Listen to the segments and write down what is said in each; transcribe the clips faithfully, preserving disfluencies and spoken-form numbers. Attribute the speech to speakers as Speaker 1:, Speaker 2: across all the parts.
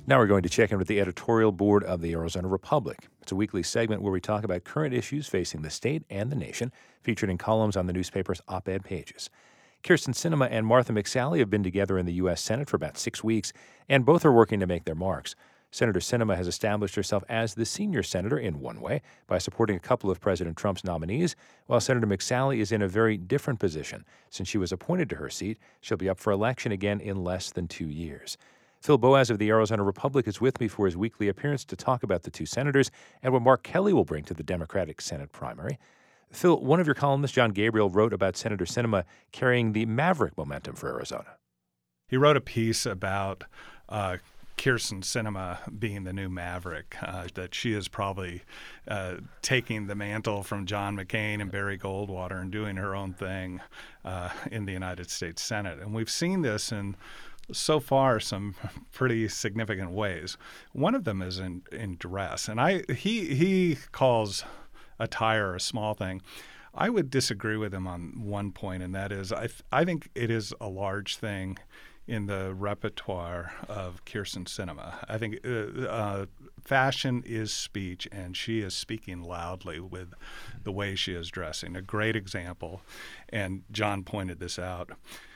Speaker 1: Now we're going to check in with the editorial board of the Arizona Republic. It's a weekly segment where we talk about current issues facing the state and the nation, featured in columns on the newspaper's op-ed pages. Kyrsten Sinema and Martha McSally have been together in the U S Senate for about six weeks, and both are working to make their marks. Senator Sinema has established herself as the senior senator in one way by supporting a couple of President Trump's nominees, while Senator McSally is in a very different position. Since she was appointed to her seat, she'll be up for election again in less than two years. Phil Boaz of the Arizona Republic is with me for his weekly appearance to talk about the two senators and what Mark Kelly will bring to the Democratic Senate primary. Phil, one of your columnists, John Gabriel, wrote about Senator Sinema carrying the maverick momentum for Arizona.
Speaker 2: He wrote a piece about uh, Kyrsten Sinema being the new maverick, uh, that she is probably uh, taking the mantle from John McCain and Barry Goldwater and doing her own thing uh, in the United States Senate. And we've seen this in so far some pretty significant ways. One of them is in, in dress. And I he he calls attire a small thing. I would disagree with him on one point, and that is I th- I think it is a large thing in the repertoire of Kyrsten Sinema. I think uh, uh, fashion is speech, and she is speaking loudly with the way she is dressing. A great example, and John pointed this out,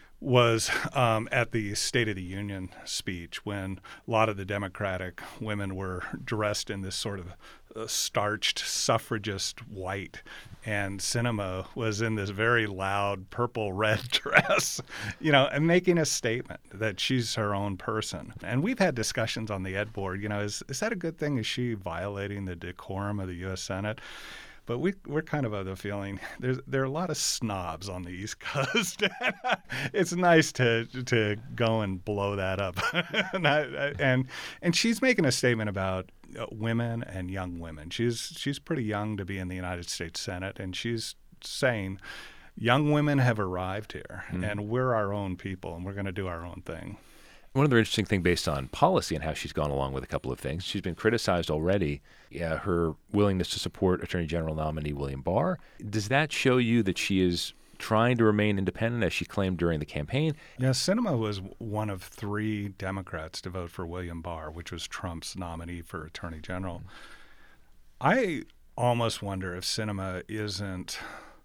Speaker 2: was um, at the State of the Union speech when a lot of the Democratic women were dressed in this sort of uh, starched suffragist white, and Sinema was in this very loud purple-red dress, you know, and making a statement that she's her own person. And we've had discussions on the Ed board, you know, is, is that a good thing? Is she violating the decorum of the U S Senate? But we, we're kind of of the feeling there's there are a lot of snobs on the East Coast. It's nice to to go and blow that up, and, I, and and she's making a statement about women and young women. She's she's pretty young to be in the United States Senate, and she's saying young women have arrived here, mm-hmm. and we're our own people, and we're going to do our own thing.
Speaker 1: One other interesting thing based on policy and how she's gone along with a couple of things, she's been criticized already, yeah, her willingness to support Attorney General nominee William Barr. Does that show you that she is trying to remain independent, as she claimed during the campaign?
Speaker 2: Yeah, Sinema was one of three Democrats to vote for William Barr, which was Trump's nominee for Attorney General. I almost wonder if Sinema isn't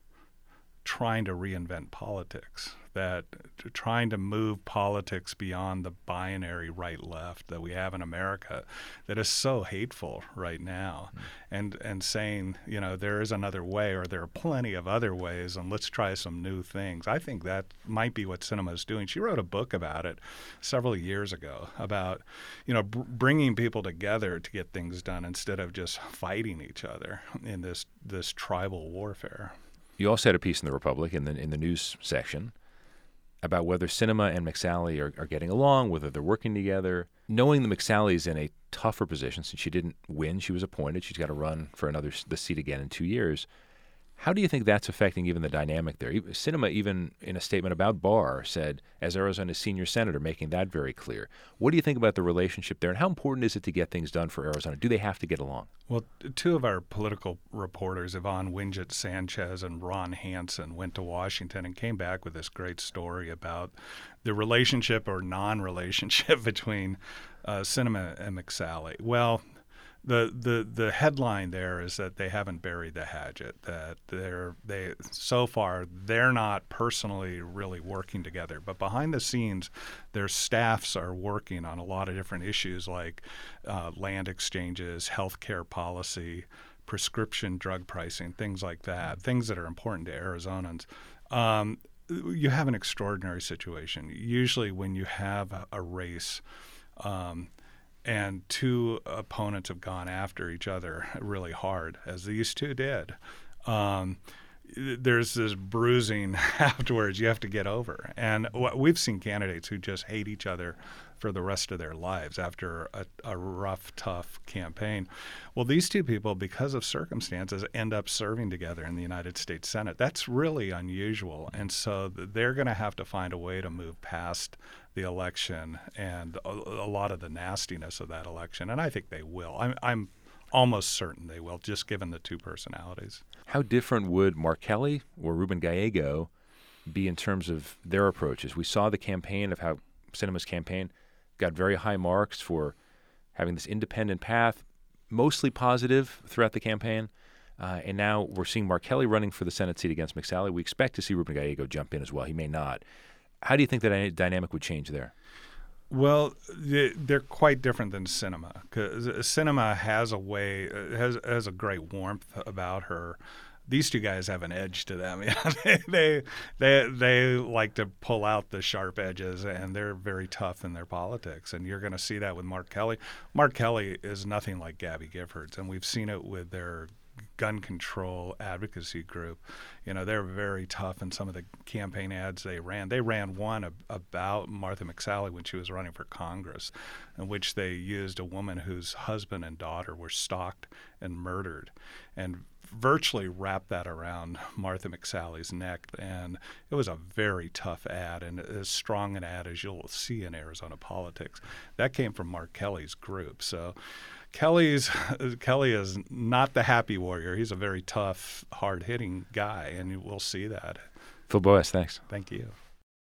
Speaker 2: trying to reinvent politics, that trying to move politics beyond the binary right-left that we have in America that is so hateful right now, mm. and and saying, you know, there is another way, or there are plenty of other ways, and let's try some new things. I think that might be what Sinema is doing. She wrote a book about it several years ago, about, you know, br- bringing people together to get things done instead of just fighting each other in this this tribal warfare.
Speaker 1: You also had a piece in the Republic in the in the news section about whether Sinema and McSally are, are getting along, whether they're working together. Knowing that McSally is in a tougher position since she didn't win, she was appointed, she's got to run for another the seat again in two years. How do you think that's affecting even the dynamic there? Sinema, even in a statement about Barr, said, as Arizona's senior senator, making that very clear. What do you think about the relationship there, and how important is it to get things done for Arizona? Do they have to get along?
Speaker 2: Well, two of our political reporters, Yvonne Wingett Sanchez and Ron Hansen, went to Washington and came back with this great story about the relationship or non-relationship between uh, Sinema and McSally. Well, The, the the headline there is that they haven't buried the hatchet, that they're they so far they're not personally really working together, but behind the scenes their staffs are working on a lot of different issues like uh, land exchanges, healthcare policy, prescription drug pricing, things like that, things that are important to Arizonans. Um, you have an extraordinary situation. Usually when you have a, a race um, and two opponents have gone after each other really hard, as these two did, Um, there's this bruising afterwards you have to get over. And we've seen candidates who just hate each other for the rest of their lives after a, a rough, tough campaign. Well, these two people, because of circumstances, end up serving together in the United States Senate. That's really unusual. And so they're going to have to find a way to move past the election and a, a lot of the nastiness of that election. And I think they will. I'm, I'm almost certain they will, just given the two personalities.
Speaker 1: How different would Mark Kelly or Ruben Gallego be in terms of their approaches? We saw the campaign of how Sinema's campaign got very high marks for having this independent path, mostly positive throughout the campaign. Uh, and now we're seeing Mark Kelly running for the Senate seat against McSally. We expect to see Ruben Gallego jump in as well. He may not. How do you think that dynamic would change there?
Speaker 2: Well, they're quite different than Sinema, because Sinema has a way, has has a great warmth about her. These two guys have an edge to them. they, they they they like to pull out the sharp edges, and they're very tough in their politics. And you're going to see that with Mark Kelly. Mark Kelly is nothing like Gabby Giffords, and we've seen it with their gun control advocacy group. You know, they're very tough in some of the campaign ads they ran. They ran one ab- about Martha McSally when she was running for Congress, in which they used a woman whose husband and daughter were stalked and murdered, and virtually wrapped that around Martha McSally's neck. And it was a very tough ad, and as strong an ad as you'll see in Arizona politics. That came from Mark Kelly's group. So Kelly's Kelly is not the happy warrior. He's a very tough, hard-hitting guy, and we'll see that.
Speaker 1: Phil Boas, thanks.
Speaker 2: Thank you.